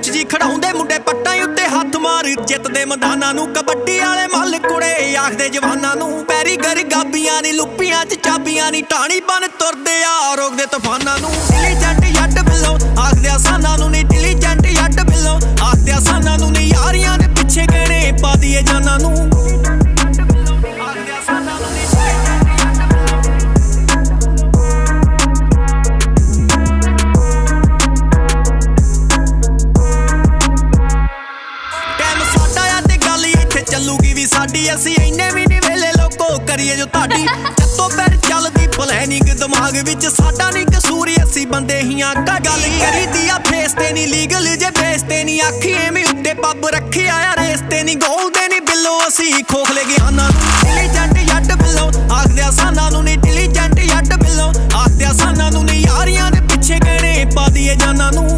ਉੱਚ ਜੀ ਖੜਾਉਂਦੇ ਮੁੰਡੇ ਪੱਟਾਂ ਉੱਤੇ ਹੱਥ ਮਾਰ ਜਿੱਤਦੇ ਮੈਦਾਨਾਂ ਨੂੰ। ਕਬੱਡੀ ਵਾਲੇ ਮੱਲ ਕੁੜੇ ਆਖਦੇ ਜਵਾਨਾਂ ਨੂੰ। ਪੈਰੀ ਗਰ ਗਾਬੀਆਂ ਨੀ ਲੁੱਪੀਆਂ ਚ ਚਾਬੀਆਂ ਨੀ ਟਾਣੀ ਬਨ ਤੁਰਦੇ ਆ ਰੋਕਦੇ ਤੂਫਾਨਾਂ ਨੂੰ। ਇੰਟੈਲੀਜੈਂਟ ਜੱਟ ਬਿੱਲੋ ਆਖਦੇ ਆਸਾਨਾਂ ਨੂੰ ਨੀ। ਇੰਟੈਲੀਜੈਂਟ ਜੱਟ ਬਿੱਲੋ ਆਖਦੇ ਆਸਾਨਾਂ ਨੂੰ ਨੀ। ਯਾਰੀਆਂ ਦੇ ਪਿੱਛੇ ਗਹਿਣੇ ਪਾ ਦੀਏ ਜਾਨਾਂ ਨੂੰ। ਚੱਲੂਗੀ ਵੀ ਸਾਡੀ ਅਸੀਂ ਇੰਨੇ ਵੀ ਨੀ ਵੇਲੇ ਲੋਕੋ ਕਰੀਏ ਜੋ ਤੁਹਾਡੀ। ਚੱਤੋ ਪੈਰ ਚੱਲਦੀ ਪਲੈਨਿੰਗ ਦਿਮਾਗ ਵਿੱਚ ਸਾਡਾ ਨੀ ਕਸੂਰ ਅਸੀਂ ਬੰਦੇ ਹੀ ਆ। ਗੱਲ ਕਰੀਦੀ ਆ ਫੇਸ ਤੇ ਨੀ ਲੀਗਲ ਜੇ ਬੇਸ ਤੇ ਨੀ। ਆਖੀ ਐਵੇਂ ਉੱਤੇ ਪੱਬ ਰੱਖਿਆ ਆ ਰੇਸ ਤੇ ਨੀ। ਗੋਲ ਦੇ ਨੀ ਬਿੱਲੋ ਅਸੀਂ ਖੋਖਲੇ ਗਿਆਨਾਂ ਨੂੰ। ਇੰਟੈਲੀਜੈਂਟ ਜੱਟ ਬਿੱਲੋ ਆਖਦੇ ਆਸਾਨਾਂ ਨੂੰ ਨੀ। ਇੰਟੈਲੀਜੈਂਟ ਜੱਟ ਬਿੱਲੋ ਆਖਦੇ ਆਸਾਨਾਂ ਨੂੰ ਨੀ। ਯਾਰੀਆਂ ਦੇ ਪਿੱਛੇ ਗਹਿਣੇ ਪਾ ਦੀਏ ਜਾਨਾਂ ਨੂੰ।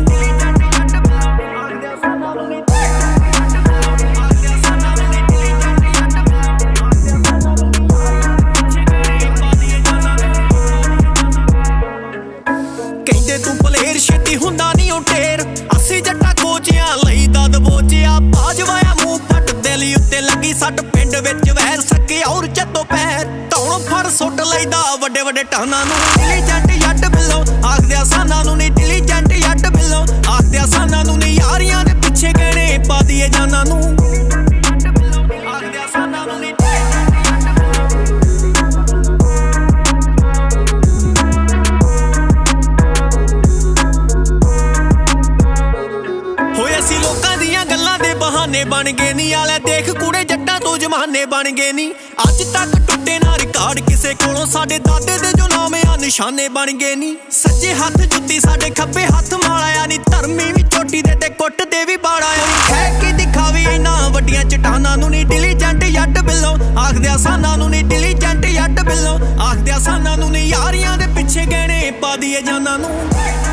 ਤੂੰ ਪਲੇਰ ਛੇਤੀ ਹੁੰਦਾ ਨੀ ਉਹ ਢੇਰ। ਅਸੀਂ ਜੱਟਾ ਕੋਚਿਆਂ ਲਈ ਦਦ ਬੋਚਿਆ। ਬਾਜਵਾਇਆ ਮੂੰਹ ਪੱਟ ਦਿਲ ਉੱਤੇ ਲੱਗੀ ਸੱਟ। ਪਿੰਡ ਵਿੱਚ ਵੈਰ ਸਕੇ ਔਰ ਚੱਤੋ ਪੈਰ ਧੌਣ ਫੜ ਸੁੱਟ ਲਈਦਾ ਵੱਡੇ ਵੱਡੇ ਟਾਨਾਂ ਨੂੰ। ਇੰਟੈਲੀਜੈਂਟ ਜੱਟ ਬਿੱਲੋ ਆਖਦੇ ਆਸਾਨਾਂ ਨੂੰ ਨੀ। ਇੰਟੈਲੀਜੈਂਟ ਜੱਟ ਬਿੱਲੋ ਆਖਦੇ ਆਸਾਨਾਂ ਨੂੰ ਨੀ। ਯਾਰੀਆਂ ਦੇ ਪਿੱਛੇ ਗਹਿਣੇ ਪਾ ਦੀਏ ਜਾਨਾਂ ਨੂੰ। ਆਖਦੇ ਆਸਾਨਾਂ ਨੂੰ ਨੀ। ਅਸੀਂ ਲੋਕਾਂ ਦੀਆਂ ਗੱਲਾਂ ਦੇ ਬਹਾਨੇ ਬਣ ਗਏ ਨੀ। ਆਲੇ ਦੇਖ ਕੁੜੇ ਜੱਟਾਂ ਤੋਂ ਜਮਾਨੇ ਬਣ ਗਏ ਨੀ। ਅੱਜ ਤੱਕ ਟੁੱਟੇ ਨਾ ਰਿਕਾਰਡ ਕਿਸੇ ਕੋਲੋਂ। ਸਾਡੇ ਦਾਦੇ ਦੇ ਜੋ ਨਾਮ ਆ ਨਿਸ਼ਾਨੇ ਬਣ ਗਏ ਨੀ। ਸੱਜੇ ਹੱਥ ਜੁੱਤੀ ਸਾਡੇ ਖੱਬੇ ਹੱਥ ਮਾਲਿਆ ਨੀ। ਧਰਮੀ ਵੀ ਚੋਟੀ ਦੇ ਤੇ ਕੁੱਟ ਦੇ ਵੀ ਬਾੜਾ ਨੀ। ਹੈ ਕਿ ਦਿਖਾਵੇ ਇਹਨਾਂ ਵੱਡੀਆਂ ਚਟਾਨਾਂ ਨੂੰ ਨੀ। ਇੰਟੈਲੀਜੈਂਟ ਜੱਟ ਬਿੱਲੋ ਆਖਦੇ ਆਸਾਨਾਂ ਨੂੰ ਨੀ। ਇੰਟੈਲੀਜੈਂਟ ਜੱਟ ਬਿੱਲੋ ਆਖਦੇ ਆਸਾਨਾਂ ਨੂੰ ਨੀ। ਯਾਰੀਆਂ ਦੇ ਪਿੱਛੇ ਗਹਿਣੇ ਪਾ ਦੀਏ ਜਾਨਾਂ ਨੂੰ।